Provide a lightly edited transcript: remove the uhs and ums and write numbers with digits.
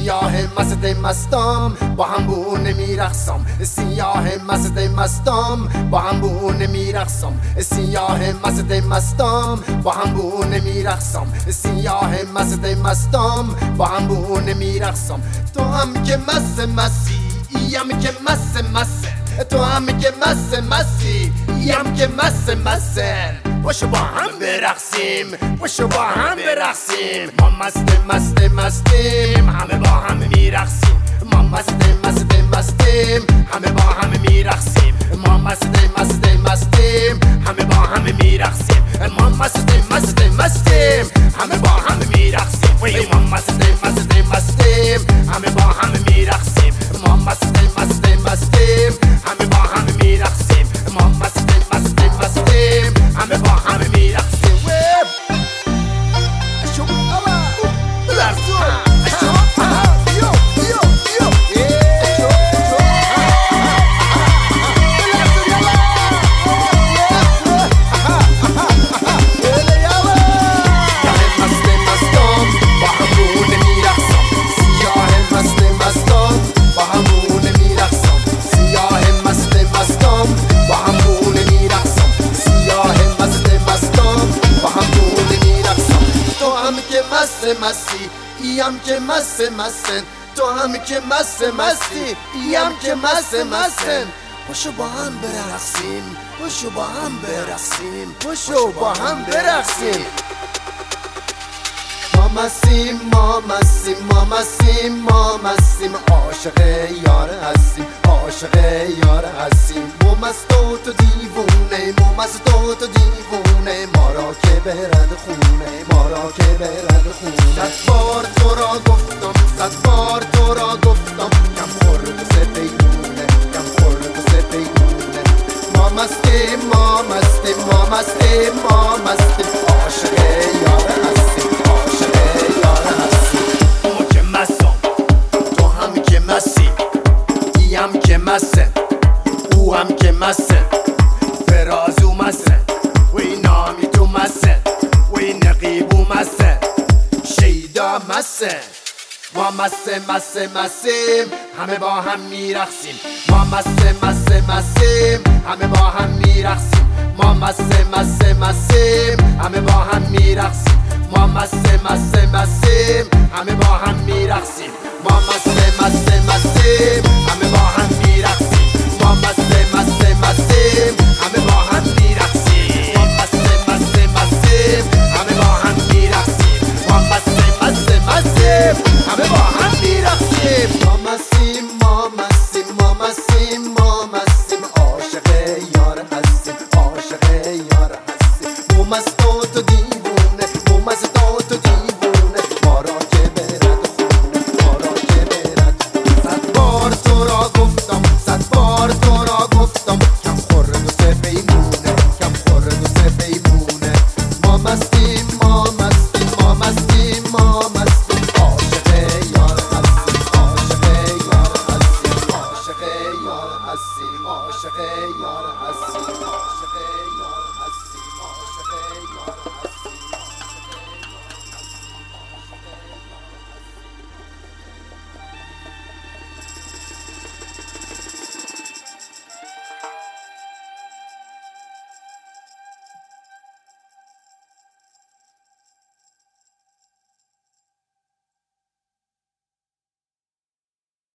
سیاه مست مستم با هم بونه میرقصم سیاه مست مستم با هم بونه میرقصم سیاه مست مستم با هم بونه میرقصم سیاه مست مستم با هم بونه میرقصم تو هم که مست مستی یم که مست مست تو هم که مست مستی یم که مست مست باشو با هم برقصیم باشو با هم برقصیم ما مستیم همه با هم میرقصیم ما مستیم همه با هم میرقصیم ما مستیم همه با هم میرقصیم ما مستیم همه با هم میرقصیم ما مستیم همه با هم میرقصیم ما مستیم همه با هم میرقصیم ما مستیم همه با هم میرقصیم مستی یم که مستن تو هم که مستی یم که مستن باشو با هم برقصیم باشو با هم برقصیم ما مستیم عاشق یار هستیم مو مست و تو دیوونه ما را که برد خونه صد بار تو را گفتم کم خورد و سپیمونه ما مستیم عاشق یار هستیم تو هم که مستی یم که مسته او هم که مسته فرازو مسته وی نامی تو مسته وی نقیبو مسته شیدا مسته ما مستیم همه با هم میرقصیم ما مستیم همه با هم میرقصیم ما مستیم همه با هم میرقصیم ما مستیم همه با هم میرقصیم ما مستیم همه با